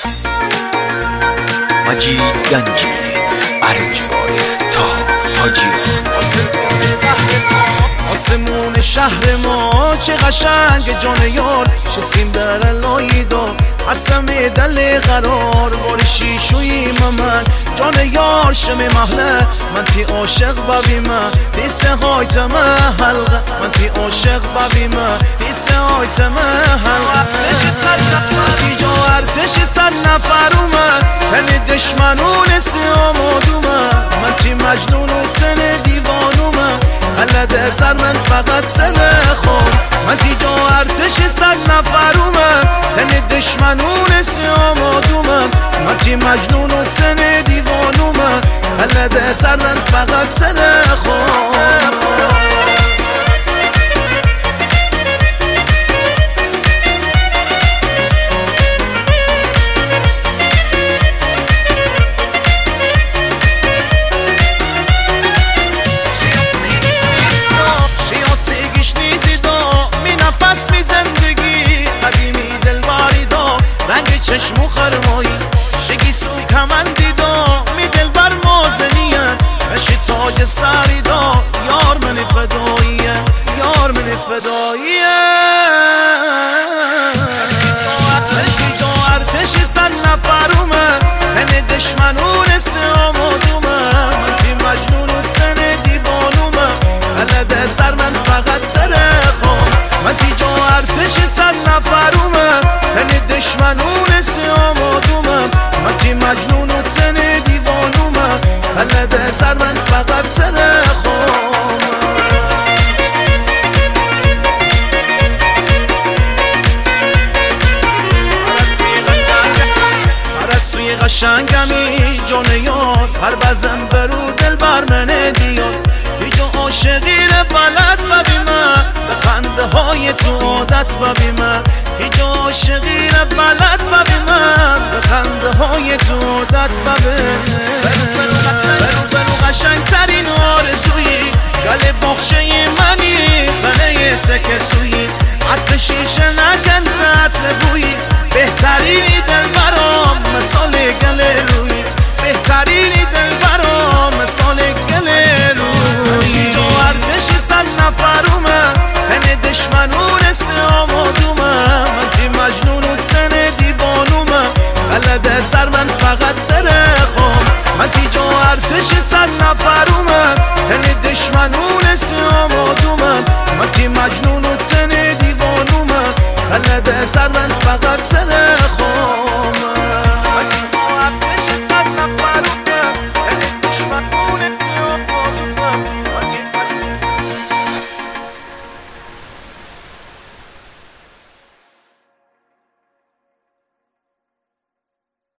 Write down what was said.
مجید گنجی ارجبای تا حاجیان. آسمون شهر ما چه قشنگ جان یار، شسیم در لایدا قسم دل قرار بار شیشوی من جان یار شم محله من تی عاشق ببی من دیسه های تمه حلقه من تی عاشق ببی من دیسه های تمه حلقه دیجا ارتش 100 نفر اومد تن دشمنون سیاماد اومد من تی مجنون و تن دیوان اومد خلده تر من فقط تن خود من دیجا ارتش 100 نفر اومد تن دشمنون سیاماد اومد من تی مجنون و تن دیوان اومد خلده تر من فقط تن خود. چشم و خرمایی شگی سو کمندی دا می دل بر مازنیم بشی تاج سری دا یار من فداییه یار من فداییه بشی جا ارتش 100 نفر اومد تن دشمنون سیاماد اومد من تی مجنون و تن دیوان اومد خلده تر من فقط ترخم من تی جا ارتش 100 نفر اومد تن دشمنون سیاماد اومد من تی مجنون و تن دیوان اومد خلده تر من فقط ترخم. پرستوی قشنگمی جان یار هر بزن برو دل بر من دیار بیجا عاشقی بلد ببی من به خنده های تو عادت ببی من بیجا عاشقی بلد ببی من به خنده های تو عادت ببی برو قشنگ ترین آرزویی گل باخچه منی خانه سکه سویی عطر شیشه